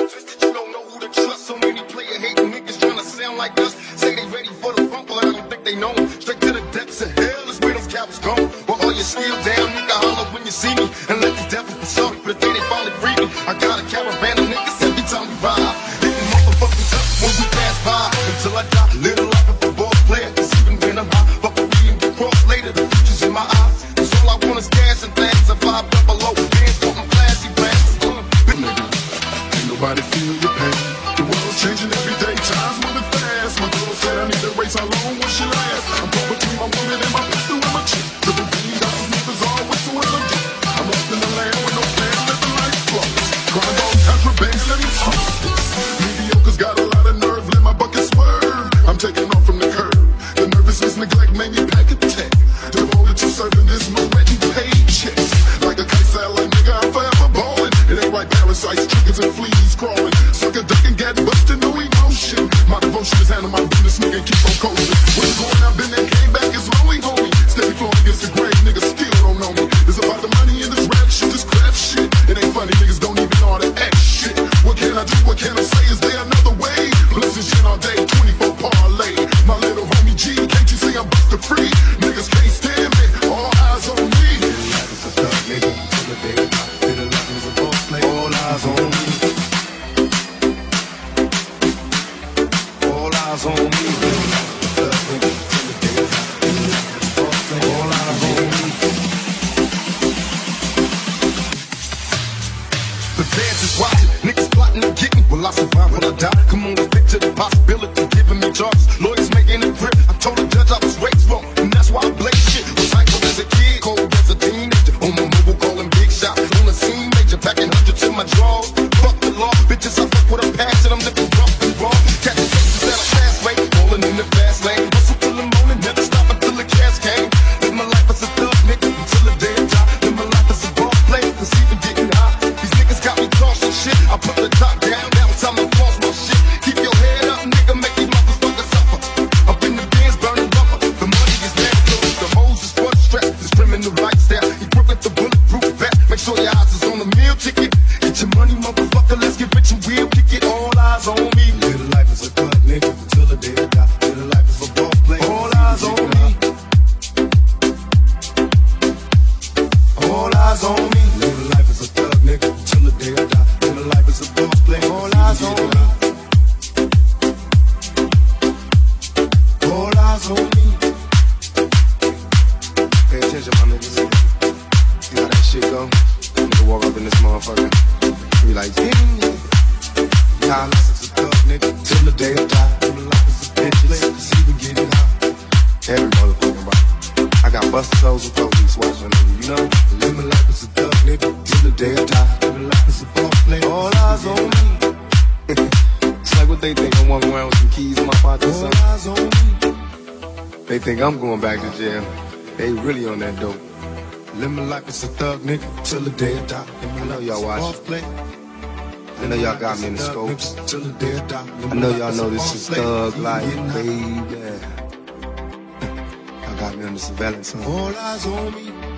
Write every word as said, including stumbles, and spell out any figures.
twisted, you don't know who to trust. So many player hating niggas trying to sound like us. Say they ready for the bump, but I don't think they know. Straight to the depths of hell is where those cowards go. While all you still down, nigga, holler when you see me. And let these devils be sorry for the day they finally free me. I got a caravan of niggas every time we ride. Hitting motherfuckers up when we pass by. Until I die, little life of a ball player. Cause even when I'm high, fuck with me and get crossed later. The future's in my eyes. Cause all I want is gas and things. I vibe up below, bands for my flashy plans. Uh, nigga, ain't nobody feel your pain. The world's changing every day, time's moving fast. My girl said I need to race, how long will she last? I'm caught between my woman and my pistol and my chick. Triple D, got some niggas all whistle and I'm deep. I'm lost in the land with no plan, living life flawless. Grind on contraband, let me talk this. Mediocre's got a lot of nerve, let my bucket swerve. I'm taking off from the curb. The nervousness, neglect, man, you pack a tech. Devoted to serving this, no renting paychecks. Like a kite satellite, nigga, I'm forever ballin'. It ain't like parasites, triggers and fleas crawling. Sucker duck and get busted, no emotion. My devotion is handle my business, nigga, keep on coasting. What's going up in that came back is rolling, homie. Steady flowing against the grave, niggas still don't know me. It's about the money in this rap shit, this crap shit. It ain't funny, niggas don't even know how to act shit. What can I do, what can I say, is there another way? Blessings shit all day, twenty-four parlay. My little homie G, can't you see I'm busted free? Niggas can't stand me, all eyes on me. Life is a thug, nigga, till the day I die. Little life is a boss play, all eyes on me. All eyes on me. Thug, nigga, till the day I die. Boss play, all eyes on me. The fans is watching, niggas plotting to get me. Will I survive when I die? Come on, let's stick to the possibility of giving me charges. Lawyers making it grip. I told the judge I was raised wrong, and that's why I blaze shit. Was hyper as a kid, cold as a teenager. On my mobile, calling big shots. On the scene, major, packing hundreds in my drawers. Fuck the law, bitches, I fuck with a passion. I'm living rough and raw. Catching cases at a fast rate, rolling in the fast lane. Hustle till the morning, never stop until the cash came. Live my life as a thug, nigga, until the day I die. Live my life as a ball player, cause even getting high. These niggas got me tossing shit. I put the top down, now it's time to floss my shit. Keep your head up, nigga, make these motherfuckers suffer. Up in the bins, burning rubber. The money is there, close. The hose is for the strap. This criminal lifestyle, equipped with the bulletproof vest. Make sure your eyes is on the meal ticket. Get your money, motherfucker, let's get rich and we'll kick it. All eyes on me. Little life is a thug, nigga, till the day I die. Little life is a boss play, All eyes on me. all eyes on me. Little life is a thug, nigga, till the day I die. Little life is a boss play, All eyes on me. all eyes on me. Pay attention, my niggas. See how that shit go? Nigga walk up in this motherfucker. Be like, ding, nah, this is a thug, nigga, till the day I die. Little life is a bitch, cause he been getting high. Every motherfucking body. I got busted toes and police watching, nigga, you know? Living life is a thug, nigga, till the day I die. Living life is a boss play, all eyes on me. It's like what they think, I'm walking around with some keys in my pocket or All something. eyes on me. They think I'm going back to jail. They really on that dope. Living life is a thug, nigga, till the day I die. I know y'all watching. I know y'all got me in the scopes. I know y'all know this is thug life, baby. Y'all got me under surveillance, huh? All eyes on me.